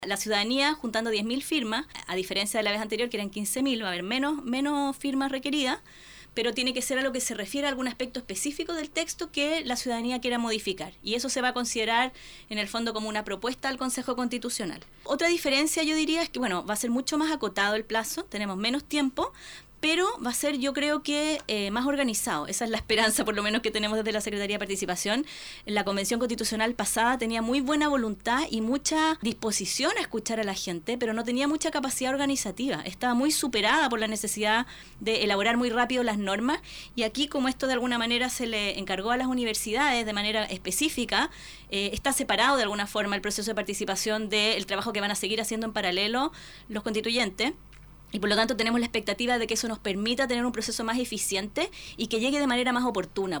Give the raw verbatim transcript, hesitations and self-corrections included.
La ciudadanía, juntando diez mil firmas, a diferencia de la vez anterior que eran quince mil, va a haber menos, menos firmas requeridas, pero tiene que ser a lo que se refiere a algún aspecto específico del texto que la ciudadanía quiera modificar. Y eso se va a considerar en el fondo como una propuesta al Consejo Constitucional. Otra diferencia yo diría es que, bueno, va a ser mucho más acotado el plazo, tenemos menos tiempo, pero va a ser, yo creo que eh, más organizado. Esa es la esperanza, por lo menos, que tenemos desde la Secretaría de Participación. La Convención Constitucional pasada tenía muy buena voluntad y mucha disposición a escuchar a la gente, pero no tenía mucha capacidad organizativa. Estaba muy superada por la necesidad de elaborar muy rápido las normas, y aquí, como esto de alguna manera se le encargó a las universidades de manera específica, eh, está separado de alguna forma el proceso de participación del trabajo que van a seguir haciendo en paralelo los constituyentes. Y por lo tanto tenemos la expectativa de que eso nos permita tener un proceso más eficiente y que llegue de manera más oportuna.